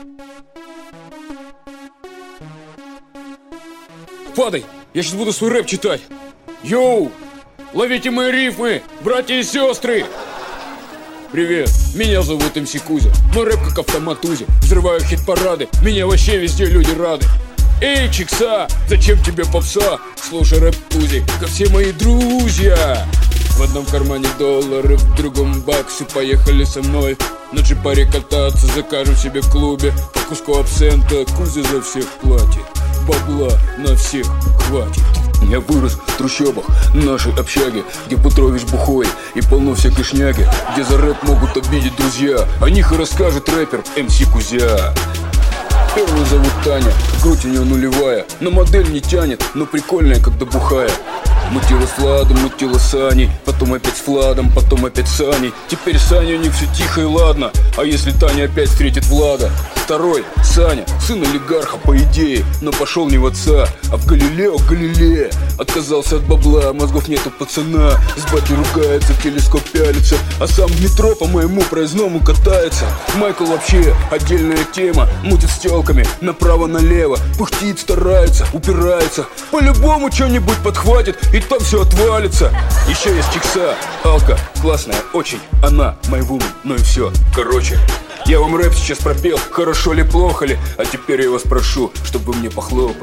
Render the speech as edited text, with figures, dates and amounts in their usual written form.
Падай, я сейчас буду свой рэп читать. Йоу, ловите мои рифмы, братья и сестры. Привет, меня зовут МС Кузя. Мой рэп как автомат Узи. Взрываю хит-парады, меня вообще везде люди рады. Эй, Чикса, зачем тебе попса? Слушай рэп Узи, как все мои друзья. В одном кармане доллары, в другом баксы. Поехали со мной на джипаре кататься. Закажем себе в клубе по куску абсента. Кузя за всех платит, бабла на всех хватит. Я вырос в трущобах нашей общаги, где Петрович бухой и полно всякой шняги, где за рэп могут обидеть друзья. О них и расскажет рэпер МС Кузя. Первую зовут Таня, грудь у нее нулевая, на модель не тянет, но прикольная, когда бухая. Мутила с Владом, мутила с Аней, потом опять с Владом, потом опять с Аней. Теперь с Аней у них все тихо и ладно. А если Таня опять встретит Влада? Второй, Саня, сын олигарха по идее, но пошел не в отца, а в Галилео. Отказался от бабла, мозгов нет у пацана. С батей ругается, в телескоп пялится, а сам в метро по моему проездному катается. Майкл вообще отдельная тема, мутит с телками направо-налево, пыхтит, старается, упирается. По-любому что-нибудь подхватит, и там все отвалится. Еще есть Чикса, Алка, классная очень, она мой вумен, ну и все. Короче, я вам рэп сейчас пропел, хорошо ли, плохо ли, а теперь я вас прошу, чтобы вы мне похлопали.